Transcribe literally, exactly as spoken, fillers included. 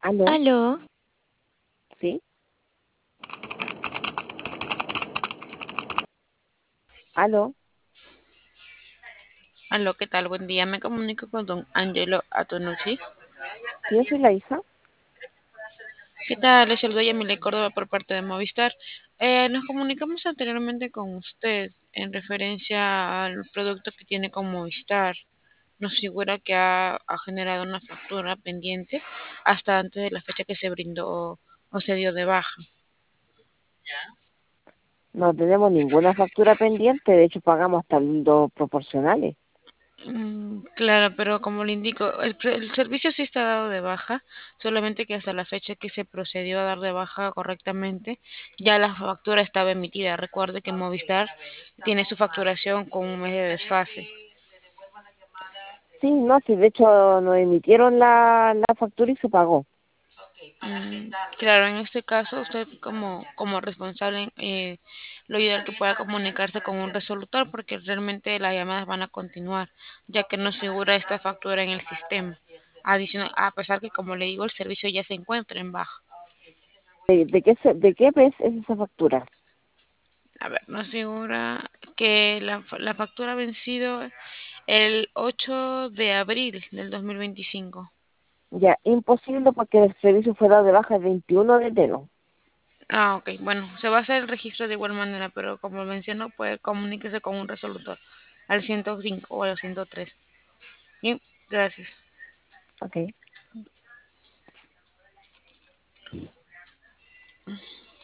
¿Aló? Aló, ¿Sí? ¿Aló? aló, ¿qué tal? Buen día. Me comunico con don Angelo Atonucci. ¿Sí, yo soy la hija? ¿Qué tal? Les saludo Yamile Córdoba por parte de Movistar. Eh, nos comunicamos anteriormente con usted en referencia al producto que tiene con Movistar. Nos figura que ha, ha generado una factura pendiente hasta antes de la fecha que se brindó o se dio de baja. No tenemos ninguna factura pendiente, de hecho pagamos hasta los proporcionales. Mm, claro, pero como le indico, el, pre- el servicio sí está dado de baja, solamente que hasta la fecha que se procedió a dar de baja correctamente, ya la factura estaba emitida. Recuerde que Movistar tiene su facturación con un mes de desfase. Sí, no, sí, de hecho nos emitieron la, la factura y se pagó. Mm, claro, en este caso, usted como, como responsable, eh, lo ideal que pueda comunicarse con un resolutor porque realmente las llamadas van a continuar, ya que no figura esta factura en el sistema. Adicional, a pesar que, como le digo, el servicio ya se encuentra en baja. ¿De, de qué, se- de qué mes es esa factura? A ver, nos figura que la, fa- la factura ha vencido el ocho de abril del dos mil veinticinco. Ya, imposible porque el servicio fue dado de baja el veintiuno de enero. Ah, ok. Bueno, se va a hacer el registro de igual manera, pero como menciono, puede comuníquese con un resolutor al ciento cinco o al ciento tres. Bien, gracias. Ok.